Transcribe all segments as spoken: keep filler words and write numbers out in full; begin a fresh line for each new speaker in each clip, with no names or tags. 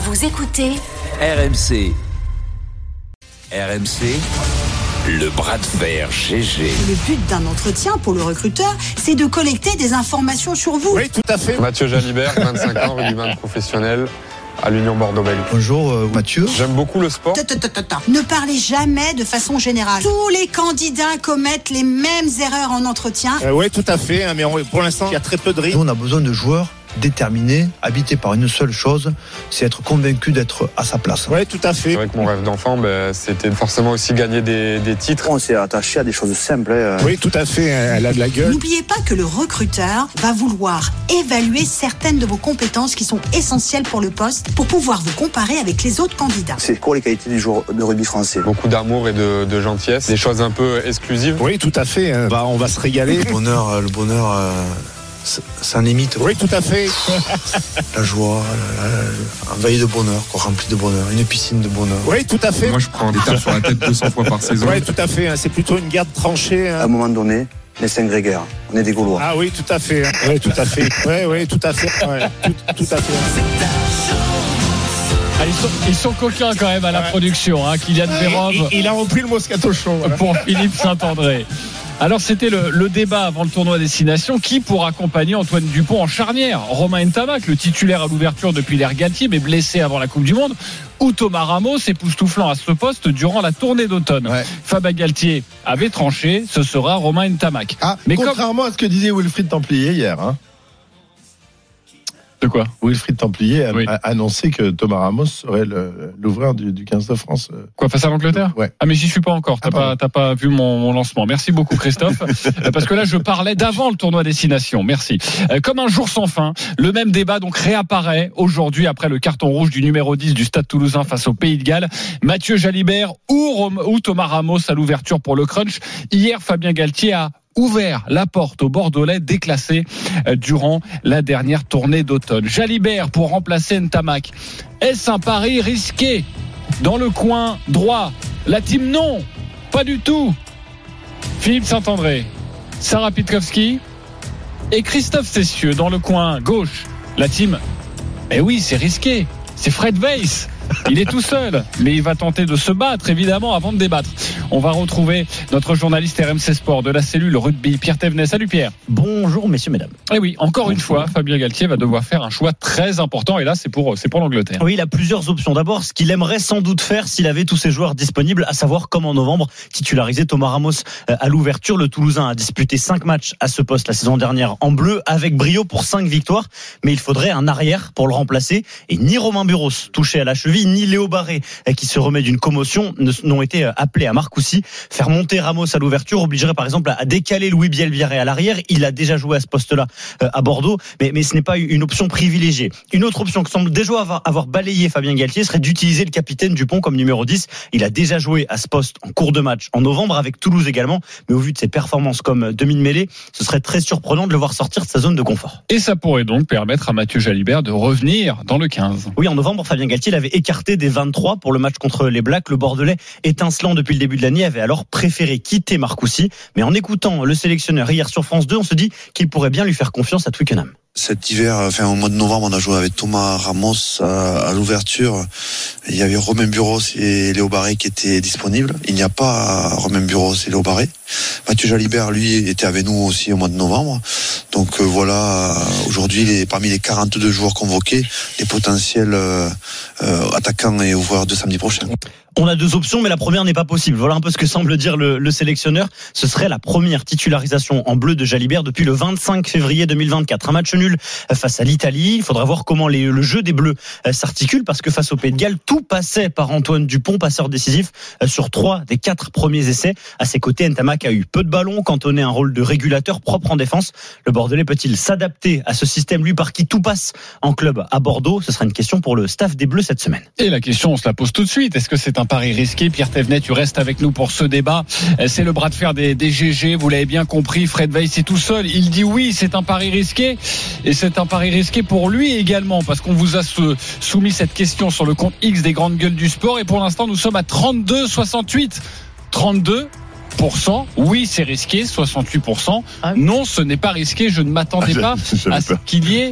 Vous écoutez
R M C. R M C, le bras de fer G G.
Le but d'un entretien pour le recruteur, c'est de collecter des informations sur vous.
Oui, tout à fait.
Mathieu Jalibert, vingt-cinq ans, rugbyman professionnel à l'Union Bordeaux-Bègles.
Bonjour euh, Mathieu.
J'aime beaucoup le sport.
Ne parlez jamais de façon générale. Tous les candidats commettent les mêmes erreurs en entretien.
Euh, oui, tout à fait. Hein, mais on, pour l'instant, il y a très peu de risques.
Nous, on a besoin de joueurs déterminés, habités par une seule chose, c'est être convaincu d'être à sa place.
Oui, tout à fait.
C'est vrai que mon rêve d'enfant, ben, c'était forcément aussi gagner des, des titres.
On s'est attaché à des choses simples. Hein.
Oui, tout à fait. Elle a de la gueule.
N'oubliez pas que le recruteur va vouloir évaluer certaines de vos compétences qui sont essentielles pour le poste pour pouvoir vous comparer avec les autres candidats.
C'est quoi les qualités du joueur de rugby français?
Beaucoup d'amour et de, de gentillesse, des choses un peu exclusives.
Oui, tout à fait. Hein. Bah, on va se régaler.
Le bonheur, le bonheur, euh, ça n'imite.
Oui, tout à fait.
La joie, la, la, la, un veille de bonheur, quoi, rempli de bonheur, une piscine de bonheur.
Oui, tout à fait.
Moi, je prends des tapes sur la tête deux cents fois par saison.
Oui, tout à fait. Hein. C'est plutôt une guerre de tranchées. Hein.
À un moment donné, les Saint-Grégaires, on est des Gaulois.
Ah oui, tout à fait. Hein. Oui, tout à fait. Oui, oui, tout à fait. Ouais, tout, tout à fait.
Ah, ils, sont, ils sont coquins quand même à la ouais. production. Hein. Kylian Vérov.
Il, il a repris le Moscato Show. Voilà.
Pour Philippe Saint-André. Alors c'était le, le débat avant le tournoi Destination. Qui pour accompagner Antoine Dupont en charnière? Romain Ntamak, le titulaire à l'ouverture depuis l'ère Galtier, mais blessé avant la Coupe du Monde, ou Thomas Ramos, époustouflant à ce poste durant la tournée d'automne. Ouais. Fabien Galtier avait tranché, ce sera Romain Ntamak.
Ah, mais contrairement comme... à ce que disait Wilfried Templier hier. Hein.
De quoi?
Wilfried Templier a, oui. a annoncé que Thomas Ramos serait le, l'ouvreur du, du quinze de France.
Quoi, face à l'Angleterre?
Ouais.
Ah, mais j'y suis pas encore. T'as, ah, pas, t'as pas vu mon, mon lancement. Merci beaucoup, Christophe. Parce que là, je parlais d'avant le tournoi Destination. Merci. Comme un jour sans fin, le même débat donc réapparaît aujourd'hui après le carton rouge du numéro dix du Stade Toulousain face au Pays de Galles. Mathieu Jalibert ou, Rom- ou Thomas Ramos à l'ouverture pour le crunch. Hier, Fabien Galtier a ouvert la porte aux Bordelais déclassés durant la dernière tournée d'automne. Jalibert pour remplacer Ntamak. Est-ce un pari risqué? Dans le coin droit, la team non, pas du tout. Philippe Saint-André, Sarah Pitkowski et Christophe Cessieux dans le coin gauche. La team, eh oui, c'est risqué. C'est Fred Weiss. Il est tout seul, mais il va tenter de se battre, évidemment, avant de débattre. On va retrouver notre journaliste R M C Sport de la cellule rugby, Pierre Thévenet. Salut Pierre.
Bonjour messieurs, mesdames.
Et oui, encore Bonjour. Une fois, Fabien Galtier va devoir faire un choix très important, et là, c'est pour, c'est pour l'Angleterre.
Oui, il a plusieurs options. D'abord, ce qu'il aimerait sans doute faire s'il avait tous ses joueurs disponibles, à savoir, comme en novembre, titulariser Thomas Ramos à l'ouverture. Le Toulousain a disputé cinq matchs à ce poste la saison dernière en bleu, avec brio pour cinq victoires, mais il faudrait un arrière pour le remplacer, et ni Romain Buros, touché à la cheville, ni Léo Barré, qui se remet d'une commotion, n'ont été appelés à Marcoussis. Faire monter Ramos à l'ouverture obligerait par exemple à décaler Louis Bielbiarré à l'arrière. Il a déjà joué à ce poste-là à Bordeaux, mais, mais ce n'est pas une option privilégiée. Une autre option que semble déjà avoir, avoir balayé Fabien Galtier serait d'utiliser le capitaine Dupont comme numéro dix. Il a déjà joué à ce poste en cours de match en novembre avec Toulouse également, mais au vu de ses performances comme demi-mêlée, ce serait très surprenant de le voir sortir de sa zone de confort.
Et ça pourrait donc permettre à Mathieu Jalibert de revenir dans le quinze.
Oui, en novembre, Fabien Galtier l'avait écarté des vingt-trois pour le match contre les Blacks. Le Bordelais, étincelant depuis le début de l'année, avait alors préféré quitter Marcoussis. Mais en écoutant le sélectionneur hier sur France deux, on se dit qu'il pourrait bien lui faire confiance à Twickenham.
Cet hiver, enfin au mois de novembre, on a joué avec Thomas Ramos à, à l'ouverture. Il y avait Romain Buros et Léo Barré qui étaient disponibles. Il n'y a pas Romain Buros et Léo Barré. Mathieu Jalibert, lui, était avec nous aussi au mois de novembre. Donc euh, voilà, aujourd'hui, les, parmi les quarante-deux joueurs convoqués, les potentiels euh, euh, attaquants et ouvreurs de samedi prochain.
On a deux options, mais la première n'est pas possible. Voilà un peu ce que semble dire le, le sélectionneur. Ce serait la première titularisation en bleu de Jalibert depuis le vingt-cinq février deux mille vingt-quatre. Un match nul face à l'Italie. Il faudra voir comment les, le jeu des Bleus s'articule, parce que face au Pays de Galles, tout passait par Antoine Dupont, passeur décisif sur trois des quatre premiers essais. À ses côtés, Ntamak a eu peu de ballons, cantonné un rôle de régulateur propre en défense. Le Bordelais peut-il s'adapter à ce système, lui par qui tout passe en club à Bordeaux? Ce sera une question pour le staff des Bleus cette semaine.
Et la question, on se la pose tout de suite. Est-ce que c'est un pari risqué? Pierre Thévenet, tu restes avec nous pour ce débat. C'est le bras de fer des, des G G, vous l'avez bien compris. Fred Weiss est tout seul. Il dit oui, c'est un pari risqué. Et c'est un pari risqué pour lui également, parce qu'on vous a soumis cette question sur le compte X des grandes gueules du sport. Et pour l'instant, nous sommes à trente-deux soixante-huit. trente-deux pour cent, oui, c'est risqué. soixante-huit pour cent, non, ce n'est pas risqué. Je ne m'attendais ah, pas à ce qu'il y ait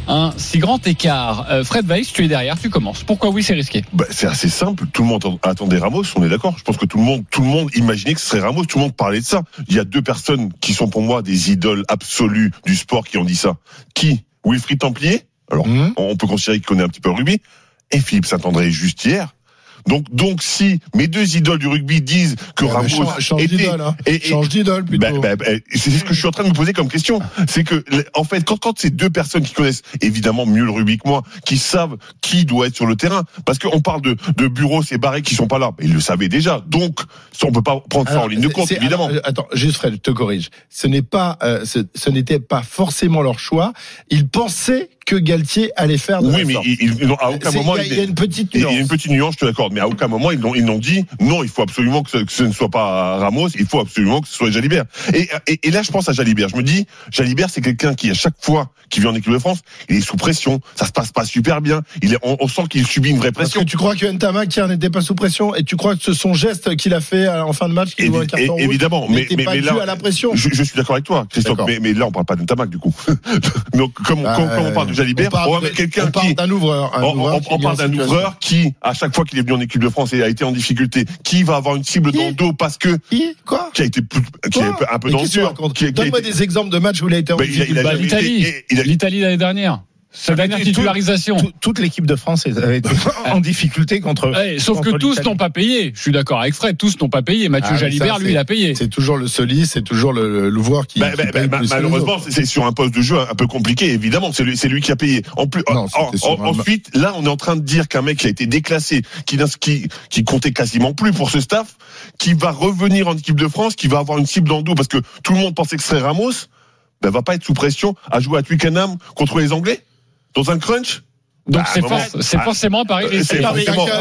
un si grand écart. Euh, Fred Weiss, tu es derrière, tu commences. Pourquoi oui, c'est risqué?
Bah, c'est assez simple. Tout le monde attendait Ramos, on est d'accord. Je pense que tout le monde, tout le monde imaginait que ce serait Ramos. Tout le monde parlait de ça. Il y a deux personnes qui sont pour moi des idoles absolues du sport qui ont dit ça. Qui? Wilfried Templier. Alors, mmh. on peut considérer qu'il connaît un petit peu le rugby. Et Philippe Saint-André juste hier. Donc, donc, si mes deux idoles du rugby disent que ouais, Ramos
change, change
était,
d'idole, hein.
et, et,
change d'idole plutôt.
Bah, bah, bah, c'est ce que je suis en train de me poser comme question. C'est que, en fait, quand, quand ces deux personnes qui connaissent évidemment mieux le rugby que moi, qui savent qui doit être sur le terrain, parce qu'on parle de, de Bureau et Barré qui sont pas là, ils le savaient déjà. Donc, on peut pas prendre alors, ça en ligne de compte, évidemment.
Alors, attends, juste Fred, je te corrige. Ce n'est pas, euh, ce, ce n'était pas forcément leur choix. Ils pensaient que Galtier allait faire de
oui,
la
mais
sorte.
ils, ils, à aucun
c'est,
moment
il y, a, il y a une petite nuance.
Il y a une petite nuance, je te l'accorde, mais à aucun moment ils n'ont, ils n'ont dit non, il faut absolument que ce, que ce ne soit pas Ramos, il faut absolument que ce soit Jalibert. Et, et, et là, je pense à Jalibert. Je me dis, Jalibert, c'est quelqu'un qui, à chaque fois qu'il vient en équipe de France, il est sous pression. Ça se passe pas super bien. Il est, on, on sent qu'il subit une vraie pression.
Parce que tu crois que Ntamak hier n'était pas sous pression et tu crois que ce son geste qu'il a fait en fin de match, qu'il voit un carton rouge,
évidemment, mais,
n'était
mais,
pas
mais
dû
là,
à la pression.
Je, je suis d'accord avec toi, Christophe. Mais, mais là, on parle pas de Ntamak du coup. Donc, comme, bah, comme, comme on parle de Jalibert, on, on va mettre quelqu'un.
On parle d'un ouvreur. Un
on,
ouvreur
on, on parle d'un ouvreur qui, à chaque fois qu'il est venu en équipe de France et a été en difficulté, qui va avoir une cible qui dans le dos parce que
qui quoi
qui a été plus, qui est un peu dans le dur.
Donne-moi des exemples de matchs où il a été en difficulté.
Il a, il a bah, l'Italie, été, a... l'Italie l'année dernière. Sa dernière titularisation.
Tout, toute l'équipe de France est en difficulté contre.
Ouais, sauf
contre
que tous
l'Italie.
n'ont pas payé. Je suis d'accord avec Fred, tous n'ont pas payé. Mathieu ah, Jalibert, ça, lui, il a payé.
C'est toujours le Solis, c'est toujours le l'ouvreur qui.
Bah,
qui
bah,
paye
bah,
plus
malheureusement, c'est sur un poste de jeu un peu compliqué. Évidemment, c'est lui, c'est lui qui a payé. En plus, non, en, en, ensuite, là, on est en train de dire qu'un mec qui a été déclassé, qui, qui, qui comptait quasiment plus pour ce staff, qui va revenir en équipe de France, qui va avoir une cible dans le dos parce que tout le monde pensait que ce serait Ramos, ben, va pas être sous pression à jouer à Twickenham contre les Anglais dans un crunch.
Donc
bah,
c'est,
moment,
for- c'est forcément un pari risqué.
Alors,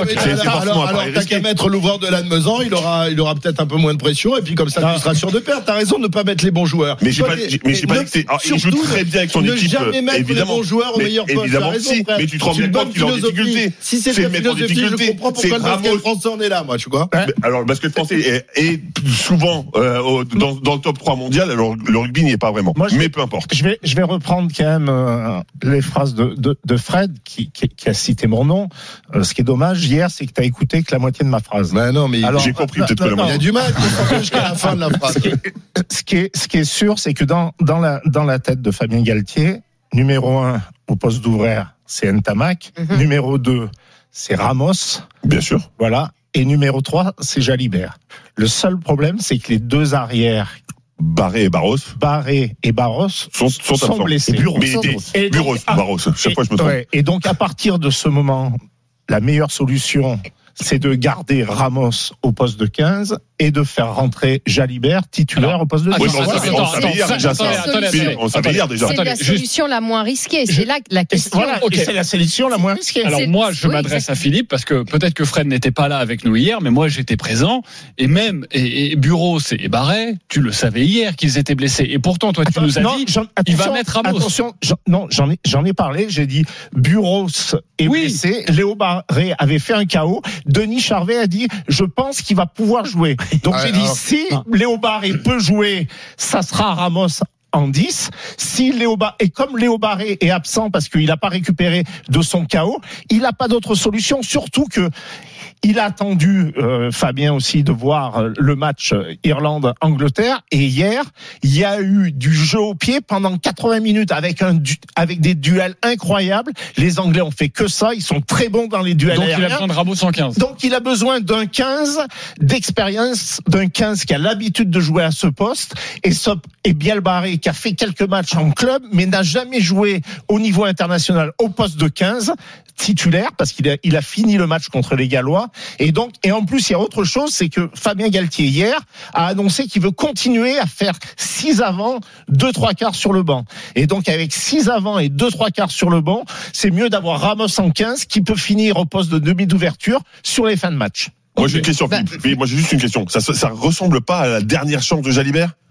alors, alors t'as qu'à mettre l'ouvreur de Lannemezan, il aura, il aura peut-être un peu moins de pression, et puis comme ça, ah. tu seras sûr de perdre. T'as raison de ne pas mettre les bons joueurs.
Mais j'ai pas, j'ai, mais j'ai pas dit que c'est, il joue très bien avec son
ne
équipe.
Ne jamais mettre
évidemment,
les bons joueurs au meilleur poste.
Évidemment que si, mais tu te rends bien compte qu'il est en difficulté.
Si c'est la philosophie, je comprends pourquoi le basket français en est là, moi, tu vois.
Alors, le basket français est souvent dans le top trois mondial, alors le rugby n'y est pas vraiment. Mais peu importe.
Je vais, je vais reprendre quand même les phrases de Fred, qui a cité mon nom. Euh, ce qui est dommage hier, c'est que tu as écouté que la moitié de ma phrase.
Ben non, mais
alors, j'ai compris
non,
peut-être
non,
que la
moitié.
Il y a du mal jusqu'à la fin de la phrase.
Ce qui est, ce qui est, ce qui est sûr, c'est que dans, dans, la, dans la tête de Fabien Galtier, numéro un au poste d'ouvrière, c'est Ntamak. Mm-hmm. Numéro deux, c'est Ramos.
Bien sûr.
Voilà. Et numéro trois, c'est Jalibert. Le seul problème, c'est que les deux arrières,
Barré et Barros.
Barré et Barros sont, sont, sont blessés. Et
Bureau, mais et Bureau, Barros. Chaque
et,
fois, je me trompe.
Ouais, et donc, à partir de ce moment, la meilleure solution, c'est de garder Ramos au poste de quinze et de faire rentrer Jalibert titulaire Alors, au poste de dix.
Oui, on savait hier déjà ça. On savait hier déjà.
C'est la solution la moins risquée. C'est là la question.
Voilà, okay. C'est la solution la moins risquée.
Alors moi, je oui, m'adresse à Philippe parce que peut-être que Fred n'était pas là avec nous hier, mais moi j'étais présent et même et, et Bureau et Barret, tu le savais hier qu'ils étaient blessés. Et pourtant, toi, tu Attends, nous as
non,
dit, il va mettre Ramos.
Attention, j'en, non, j'en ai, j'en ai parlé. J'ai dit Bureau est oui. blessé. Léo Barret avait fait un K O. Denis Charvet a dit, je pense qu'il va pouvoir jouer. Donc ah, j'ai dit, alors, si ah. Léo Barret peut jouer, ça sera Ramos en dix. Si Léo Barret, et comme Léo Barret est absent parce qu'il n'a pas récupéré de son K O, il n'a pas d'autre solution, surtout que il a attendu, euh, Fabien aussi, de voir le match Irlande-Angleterre. Et hier, il y a eu du jeu au pied pendant quatre-vingts minutes avec un du, avec des duels incroyables. Les Anglais ont fait que ça. Ils sont très bons dans les duels
Donc
aériens.
il a besoin de Ramos en quinze.
Donc il a besoin d'un quinze d'expérience, d'un quinze qui a l'habitude de jouer à ce poste. Et Sop et Biel Barré qui a fait quelques matchs en club, mais n'a jamais joué au niveau international au poste de quinze titulaire parce qu'il a, il a fini le match contre les Gallois. Et donc, et en plus, il y a autre chose, c'est que Fabien Galtier hier a annoncé qu'il veut continuer à faire six avant, deux trois quarts sur le banc. Et donc, avec six avant et deux trois quarts sur le banc, c'est mieux d'avoir Ramos en quinze qui peut finir au poste de demi d'ouverture sur les fins de match.
Moi, okay. j'ai une question, Philippe. Bah, moi, j'ai juste une question. Ça, ça ressemble pas à la dernière chance de Jalibert?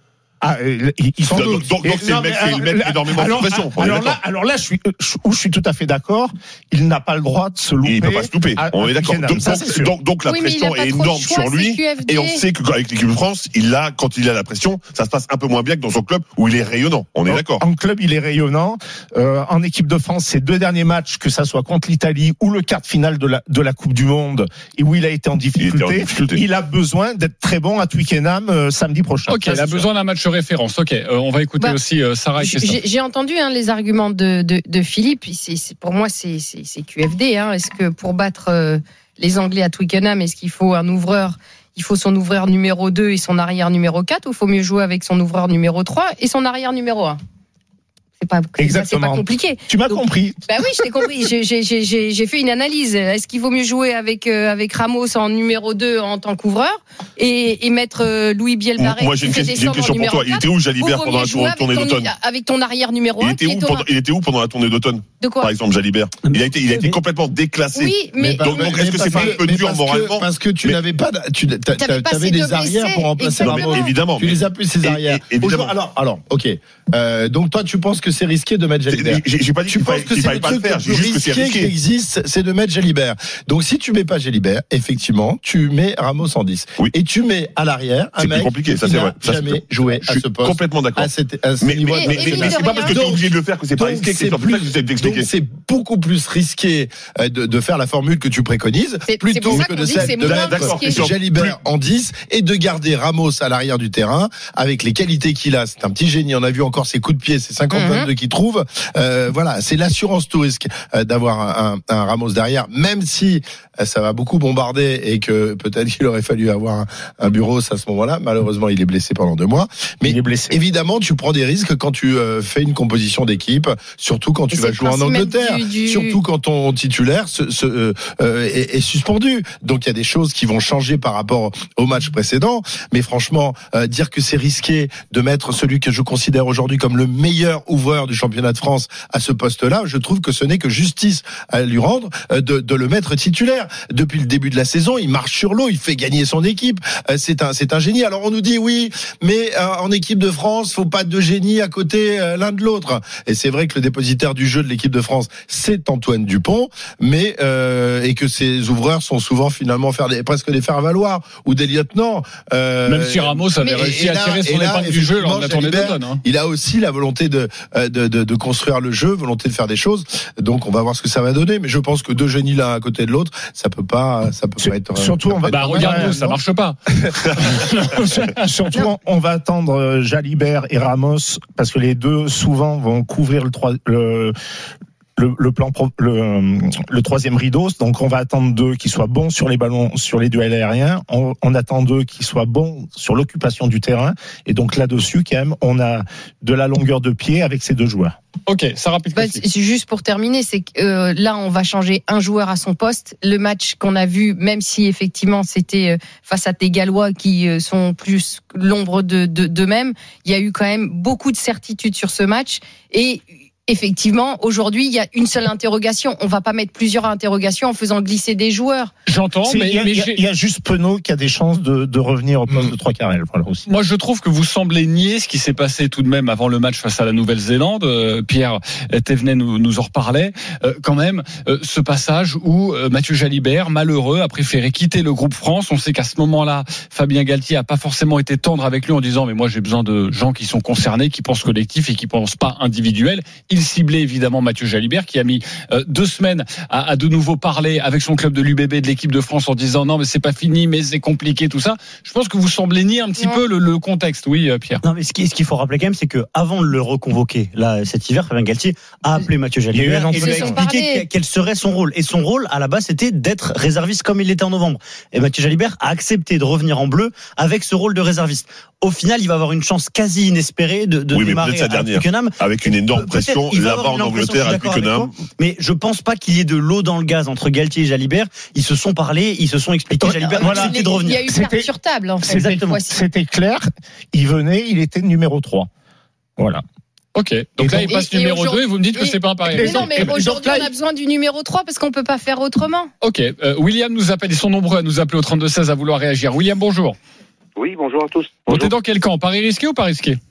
Ah, ils sont
donc, donc, donc c'est le mec qui met énormément
alors,
de pression.
Alors là, alors là, je suis où je suis tout à fait d'accord. Il n'a pas le droit de se louper.
Il ne peut pas se louper. À, on est d'accord. Donc,
ça,
donc, donc, donc la
oui,
pression est énorme sur lui. Et on sait qu'avec l'équipe de France, il a, quand il a la pression, ça se passe un peu moins bien que dans son club où il est rayonnant. On est
donc,
d'accord.
En club, il est rayonnant. Euh, en équipe de France, ces deux derniers matchs, que ça soit contre l'Italie ou le quart de finale de la de la Coupe du Monde, et où il a été en difficulté, il, en difficulté. il a besoin d'être très bon à Twickenham euh, samedi prochain.
Ok, il a besoin d'un match référence. Ok, euh, on va écouter bah, aussi euh, Sarah.
J'ai, j'ai entendu hein, les arguments de, de, de Philippe. C'est, c'est, pour moi, c'est, c'est, c'est Q F D. Hein. Est-ce que pour battre euh, les Anglais à Twickenham, est-ce qu'il faut un ouvreur? Il faut son ouvreur numéro deux et son arrière numéro quatre, ou il faut mieux jouer avec son ouvreur numéro trois et son arrière numéro un? C'est pas,
Exactement.
C'est pas compliqué.
Tu m'as Donc, compris.
Bah oui, je t'ai compris. J'ai, j'ai, j'ai, j'ai fait une analyse. Est-ce qu'il vaut mieux jouer avec, euh, avec Ramos en numéro deux en tant qu'ouvreur et, et mettre euh, Louis Bielbarré?
Moi, j'ai une, j'ai une question pour toi. Il était où Jalibert pendant la tournée d'automne?
Avec ton arrière numéro
un.
Il
était, où pendant, il était où pendant la tournée d'automne?
De quoi?
Par exemple, Jalibert. Il a été, il a été complètement déclassé.
Oui, mais.
Donc, donc est-ce que c'est pas un peu dur moralement?
Parce que tu n'avais pas, tu avais des arrières pour remplacer Ramos.
Évidemment.
Tu les as plus, ces arrières.
Évidemment.
Alors, alors, ok. Donc, toi, tu penses que c'est risqué de mettre Jalibert?
J'ai pas dit
tu penses que c'est le truc le plus risqué qui existe, c'est de mettre Jalibert. Donc si tu mets pas Jalibert, effectivement, tu mets Ramos en dix.
Oui.
Et tu mets à l'arrière un mec
compliqué, ça,
qui
c'est
n'a
vrai. Ça,
jamais joué à ce poste.
Complètement d'accord.
À, cette, à ce
mais,
niveau.
Mais, mais, mais, mais c'est pas parce que tu es obligé de le faire que c'est pas risqué. C'est plus, ça que j'essaie d'expliquer.
Donc c'est beaucoup plus risqué de, de faire la formule que tu préconises, c'est, plutôt
c'est
que de celle de mettre Jalibert en dix et de garder Ramos à l'arrière du terrain avec les qualités qu'il a. C'est un petit génie. On a vu encore ses coups de pied, ses cinquante vingt-deux qu'il trouve. Euh, voilà, c'est l'assurance tout risque d'avoir un, un, un Ramos derrière, même si ça va beaucoup bombarder et que peut-être qu'il aurait fallu avoir un, un bureau à ce moment-là. Malheureusement, il est blessé pendant deux mois. Mais il est blessé. Évidemment, tu prends des risques quand tu euh, fais une composition d'équipe, surtout quand tu vas jouer en Angleterre, du, du... surtout quand ton titulaire se, se, euh, euh, est, est suspendu. Donc il y a des choses qui vont changer par rapport au match précédent. Mais franchement, euh, dire que c'est risqué de mettre celui que je considère aujourd'hui comme le meilleur ouvreur du championnat de France à ce poste-là, je trouve que ce n'est que justice à lui rendre de, de le mettre titulaire. Depuis le début de la saison, il marche sur l'eau, il fait gagner son équipe. C'est un, c'est un génie. Alors on nous dit oui, mais en équipe de France, faut pas deux génies à côté l'un de l'autre. Et c'est vrai que le dépositaire du jeu de l'équipe de France, c'est Antoine Dupont, mais euh, et que ses ouvreurs sont souvent finalement faire des, presque des faire-valoir ou des lieutenants. Euh,
Même si Ramos avait mais, réussi là, à tirer son épingle du jeu lors de la tournée d'automne. Hein.
Il a aussi la volonté de, de, de, de construire le jeu, volonté de faire des choses. Donc on va voir ce que ça va donner, mais je pense que deux génies l'un à côté de l'autre, ça peut pas, ça peut pas être.
Surtout on va.
Bah regarde, ça marche pas.
Surtout on va attendre Jalibert et Ramos parce que les deux souvent vont couvrir le trois le Le, le plan le, le troisième rideau, donc on va attendre d'eux qui soient bons sur les ballons, sur les duels aériens. On, on attend d'eux qui soient bons sur l'occupation du terrain. Et donc là-dessus, quand même, on a de la longueur de pied avec ces deux joueurs.
Ok, ça rapide.
Bah, c'est juste pour terminer, c'est que euh, là, on va changer un joueur à son poste. Le match qu'on a vu, même si effectivement c'était face à des Gallois qui sont plus l'ombre de, de, d'eux-mêmes, il y a eu quand même beaucoup de certitudes sur ce match et effectivement, aujourd'hui, il y a une seule interrogation. On va pas mettre plusieurs interrogations en faisant glisser des joueurs.
J'entends, mais il y,
y, y a juste Penaud qui a des chances de, de revenir au poste mmh. de trois quarts. Voilà aussi.
Moi, je trouve que vous semblez nier ce qui s'est passé tout de même avant le match face à la Nouvelle-Zélande. Euh, Pierre Thévenet nous, nous en reparlait. Euh, quand même, euh, ce passage où euh, Mathieu Jalibert, malheureux, a préféré quitter le groupe France. On sait qu'à ce moment-là, Fabien Galtier a pas forcément été tendre avec lui en disant mais moi j'ai besoin de gens qui sont concernés, qui pensent collectif et qui pensent pas individuel. Il ciblait évidemment Mathieu Jalibert qui a mis euh, deux semaines à, à de nouveau parler avec son club de l'U B B de l'équipe de France en disant non mais c'est pas fini, mais c'est compliqué tout ça. Je pense que vous semblez nier un petit non. peu le, le contexte. Oui, euh, Pierre.
Non mais ce, qui, ce qu'il faut rappeler quand même, c'est que avant de le reconvoquer là cet hiver, Fabien Galtier a appelé Mathieu Jalibert et lui a expliqué quel serait son rôle. Et son rôle à la base c'était d'être réserviste comme il l'était en novembre. Et Mathieu Jalibert a accepté de revenir en bleu avec ce rôle de réserviste. Au final, il va avoir une chance quasi inespérée de, de
oui,
démarrer
à Twickenham avec une énorme pression là-bas en Angleterre à Twickenham.
Mais je pense pas qu'il y ait de l'eau dans le gaz entre Galtier et Jalibert. Ils se sont parlé, ils se sont expliqués. Jalibert a
accepté de revenir. Il y a eu carte sur table en fait.
Exactement. C'était clair. Il venait, il était numéro trois. Voilà.
Ok, donc et là il passe et, numéro et deux et vous me dites que et, c'est pas un pari.
Mais non, mais aujourd'hui on a besoin du numéro trois parce qu'on peut pas faire autrement.
Ok, euh, William nous appelle, ils sont nombreux à nous appeler au trente-deux seize à vouloir réagir. William, bonjour.
Oui, bonjour à tous.
Bonjour. T'es dans quel camp? Pari risqué ou pas risqué?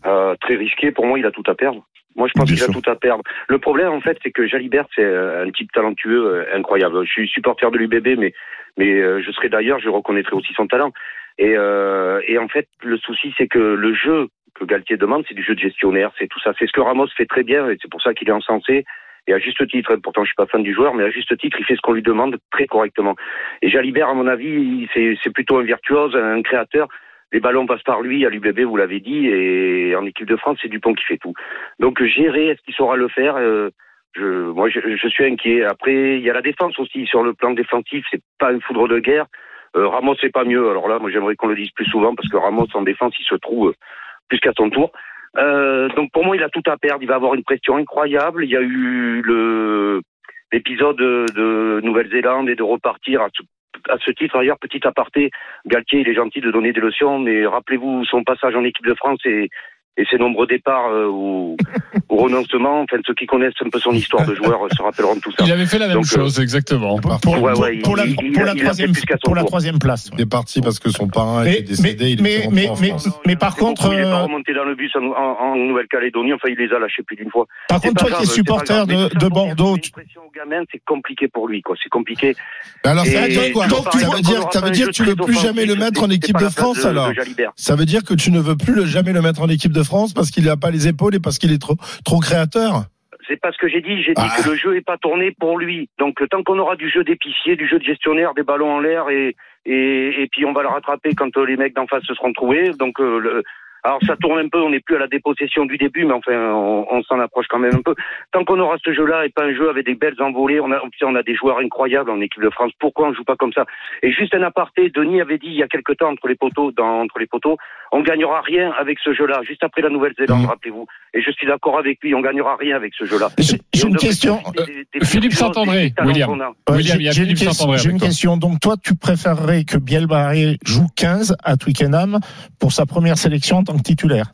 euh, très risqué. Pour moi, il a tout à perdre. Moi, je pense Bien qu'il sûr. a tout à perdre. Le problème, en fait, c'est que Jalibert, c'est un type talentueux, euh, incroyable. Je suis supporter de l'U B B, mais mais euh, je serais d'ailleurs, je reconnaîtrais aussi son talent. Et euh, et en fait, le souci, c'est que le jeu que Galtier demande, c'est du jeu de gestionnaire, c'est tout ça. C'est ce que Ramos fait très bien, et c'est pour ça qu'il est encensé. Et à juste titre, pourtant je suis pas fan du joueur, mais à juste titre, il fait ce qu'on lui demande très correctement. Et Jalibert, à mon avis, c'est, c'est plutôt un virtuose, un créateur. Les ballons passent par lui, à l'U B B, vous l'avez dit, et en équipe de France, c'est Dupont qui fait tout. Donc gérer, est-ce qu'il saura le faire euh, je, Moi, je, je suis inquiet. Après, il y a la défense aussi. Sur le plan défensif, c'est pas une foudre de guerre. Euh, Ramos, c'est pas mieux. Alors là, moi, j'aimerais qu'on le dise plus souvent, parce que Ramos, en défense, il se trouve plus qu'à son tour. Euh, donc pour moi, il a tout à perdre. Il va avoir une pression incroyable. Il y a eu le l'épisode de, de Nouvelle-Zélande et de repartir à, à ce titre. D'ailleurs, petit aparté, Galtier, il est gentil de donner des leçons, mais rappelez-vous son passage en équipe de France et, et ses nombreux départs euh, ou, ou renoncements. Enfin, ceux qui connaissent un peu son histoire de joueur se rappelleront de tout ça.
Il avait fait la même Donc, chose, euh, exactement.
Pour, pour, ouais, ouais, pour, il, la, il, pour, il, la, troisième, pour la troisième place.
Il est parti parce que son parrain mais, était décédé.
Mais,
il
mais,
était
mais, mais,
mais,
mais par contre,
il n'est pas remonté dans le bus en, en, en Nouvelle-Calédonie. Enfin, il les a lâchés plus d'une fois.
Par contre, toi qui es supporter de, de Bordeaux,
tu... au gamin, c'est compliqué pour lui, quoi. C'est compliqué.
Alors, ça veut dire, ça veut dire que tu ne veux plus jamais le mettre en équipe de France, alors. Ça veut dire que tu ne veux plus jamais le mettre en équipe de France parce qu'il n'a pas les épaules et parce qu'il est trop, trop créateur?
C'est pas ce que j'ai dit. J'ai dit
ah.
que le jeu est pas tourné pour lui. Donc, tant qu'on aura du jeu d'épicier, du jeu de gestionnaire, des ballons en l'air et, et, et puis on va le rattraper quand les mecs d'en face se seront trouvés. Donc, euh, le, alors ça tourne un peu, on n'est plus à la dépossession du début, mais enfin, on, on s'en approche quand même un peu. Tant qu'on aura ce jeu-là et pas un jeu avec des belles envolées, on a, on a des joueurs incroyables en équipe de France. Pourquoi on joue pas comme ça? Et juste un aparté, Denis avait dit il y a quelque temps entre les poteaux, dans, entre les poteaux, on gagnera rien avec ce jeu-là. Juste après la Nouvelle-Zélande, mmh. rappelez-vous. Et je suis d'accord avec lui, on gagnera rien avec ce jeu-là.
J'ai, j'ai une question.
Des, des, des Philippe Saint-André, William.
Ouais, William, il y a Philippe Saint-André. J'ai une question. Donc toi, tu préférerais que Biel Barré joue quinze à Twickenham pour sa première sélection en tant que titulaire?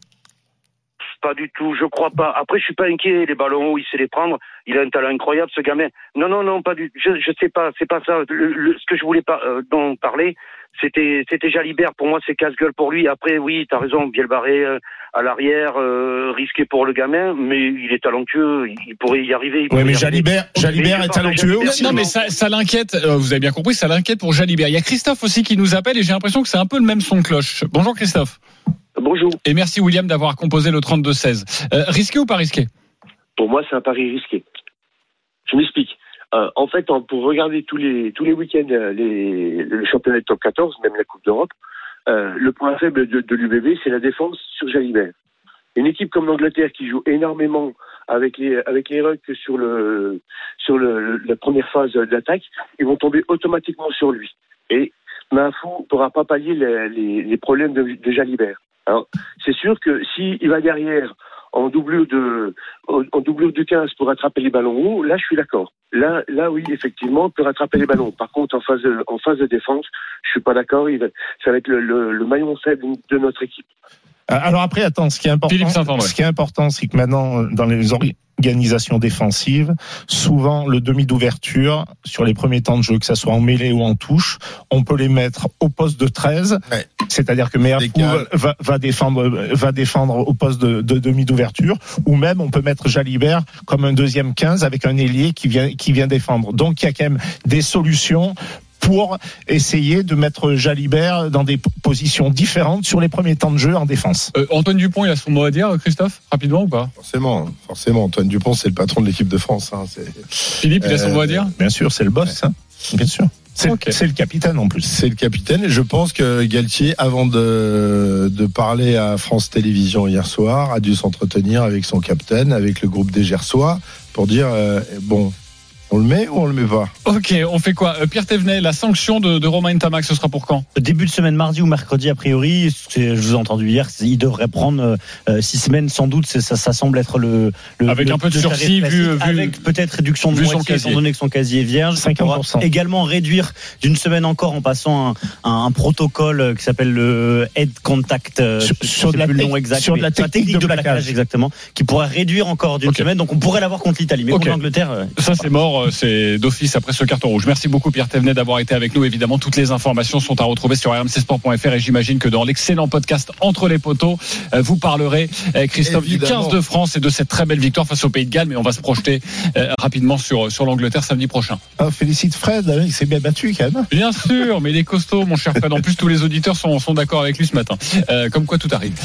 Pas du tout, je crois pas. Après, je suis pas inquiet. Les ballons hauts, il sait les prendre. Il a un talent incroyable, ce gamin. Non, non, non, pas du. Je, je sais pas. C'est pas ça. Le, le, ce que je voulais pas euh, dont parler, c'était, c'était Jalibert. Pour moi, c'est casse-gueule pour lui. Après, oui, t'as raison. Biel Barré euh, à l'arrière, euh, risqué pour le gamin, mais il est talentueux. Il, il pourrait y arriver.
Oui, mais Jalibert, Jalibert est talentueux aussi.
Non, mais ça, ça l'inquiète. Euh, vous avez bien compris, ça l'inquiète pour Jalibert. Il y a Christophe aussi qui nous appelle et j'ai l'impression que c'est un peu le même son de cloche. Bonjour Christophe.
Bonjour.
Et merci William d'avoir composé le trente-deux seize. Euh, risqué ou pas risqué?
Pour moi, c'est un pari risqué. Je m'explique. Euh, en fait, pour regarder tous les tous les week-ends les, le championnat de top quatorze, même la Coupe d'Europe, euh, le point faible de, de l'U B B, c'est la défense sur Jalibert. Une équipe comme l'Angleterre qui joue énormément avec les avec les rucks sur le sur le, le, la première phase d'attaque, ils vont tomber automatiquement sur lui. Et Mahfouz ne pourra pas pallier les, les, les problèmes de, de Jalibert. Alors, c'est sûr que s'il va derrière en doublure de en doublure de quinze pour rattraper les ballons hauts, là je suis d'accord. Là là oui, effectivement, il peut rattraper les ballons. Par contre, en phase de, en phase de défense, je suis pas d'accord, il va, ça va être le, le, le maillon faible de notre équipe.
Alors après, attends, ce qui est important, ce qui est important, c'est que maintenant, dans les organisations défensives, souvent le demi d'ouverture sur les premiers temps de jeu, que ça soit en mêlée ou en touche, on peut les mettre au poste de treize. Ouais. C'est-à-dire que Mahfouz va, va défendre, va défendre au poste de, de demi d'ouverture, ou même on peut mettre Jalibert comme un deuxième quinze avec un ailier qui vient, qui vient défendre. Donc il y a quand même des solutions pour essayer de mettre Jalibert dans des positions différentes sur les premiers temps de jeu en défense.
Euh, Antoine Dupont, il a son mot à dire, Christophe, rapidement ou pas?
Forcément, forcément. Antoine Dupont, c'est le patron de l'équipe de France. Hein. C'est...
Philippe, il a son euh, mot à dire?
Bien sûr, c'est le boss, ouais. hein. Bien sûr. C'est, okay. c'est le capitaine en plus.
C'est le capitaine et je pense que Galtier, avant de, de parler à France Télévisions hier soir, a dû s'entretenir avec son capitaine, avec le groupe des Gersois, pour dire euh, bon. On le met ou on le met pas?
Ok, on fait quoi? Pierre Thévenet, la sanction de, de Romain Ntamak, ce sera pour quand?
Début de semaine, mardi ou mercredi a priori. C'est, je vous ai entendu hier, il devrait prendre euh, six semaines sans doute. C'est, ça, ça semble être le, le
avec
le,
un peu de sursis vu, vu
avec peut-être réduction de moitié étant donné que son casier est vierge.
cinquante pour cent.
Également réduire d'une semaine encore en passant un, un, un protocole qui s'appelle le head contact
sur, sur, de la,
plus long exact,
sur de la technique, technique de, de plaquage.
plaquage exactement, qui pourrait réduire encore d'une okay. semaine. Donc on pourrait l'avoir contre l'Italie, mais okay. contre l'Angleterre,
ça c'est mort. sûr, c'est d'office après ce carton rouge. Merci beaucoup Pierre Thévenet d'avoir été avec nous. Évidemment, toutes les informations sont à retrouver sur r m c sport point f r et j'imagine que dans l'excellent podcast Entre les poteaux, vous parlerez, Christophe, évidemment, du quinze de France et de cette très belle victoire face au Pays de Galles. Mais on va se projeter euh, rapidement sur, sur l'Angleterre samedi prochain.
Ah, félicite Fred, il s'est bien battu quand même.
Bien sûr, mais il est costaud, mon cher Fred. En plus, tous les auditeurs sont, sont d'accord avec lui ce matin. Euh, comme quoi tout arrive.